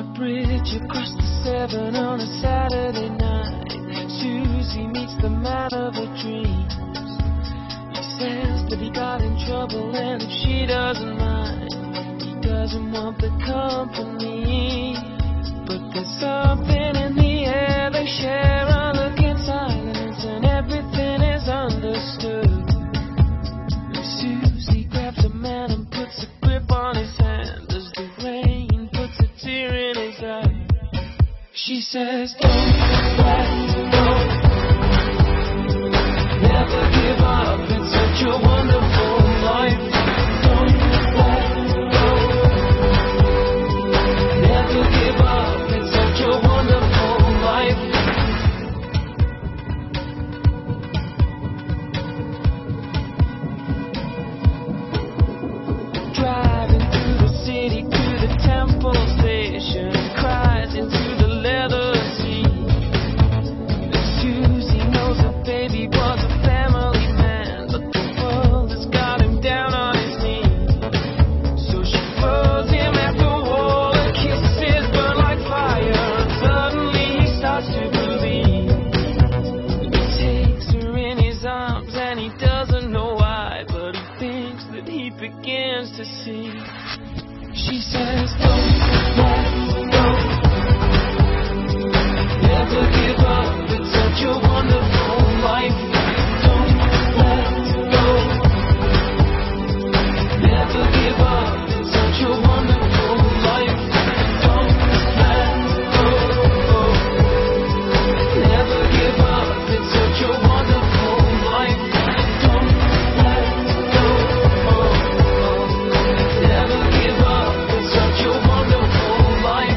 a bridge across the Severn on a Saturday night, Susie meets the man of her dreams. He says that he got in trouble and if she doesn't mind, he doesn't want the company. But there's something in the air they share, a look in silence and everything is understood. And Susie grabs a man and puts a grip on his hand as the rain puts a tear in his eye. She says, don't let go, never give up, it's such a wonderful life. Don't let go, never give up, it's such a wonderful life. Driving through the city to the Temple Station, cries into the leather seat. And Susie knows her baby was a family man, but the world has got him down on his knees. So she throws him at the wall and kisses burn like fire, and suddenly he starts to believe. He takes her in his arms and he doesn't know why, but he thinks that he begins to see. She says, don't let go, never give up, it's such a wonderful life. Don't let go, never give up, it's such a wonderful life. Don't let go, never give up, it's such a wonderful life. Don't let go, never give up, it's such a wonderful life.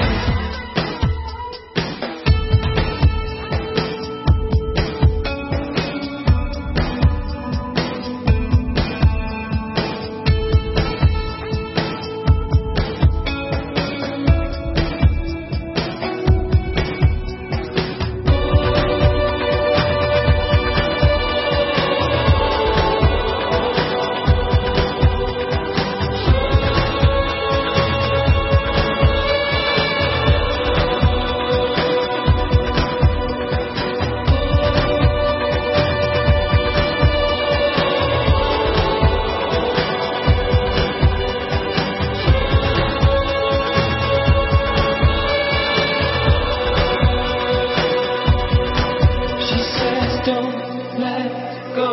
She says, don't let go,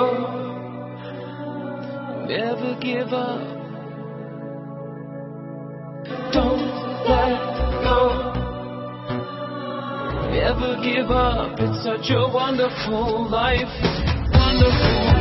never give up. Don't let go, never give up. It's such a wonderful life, wonderful.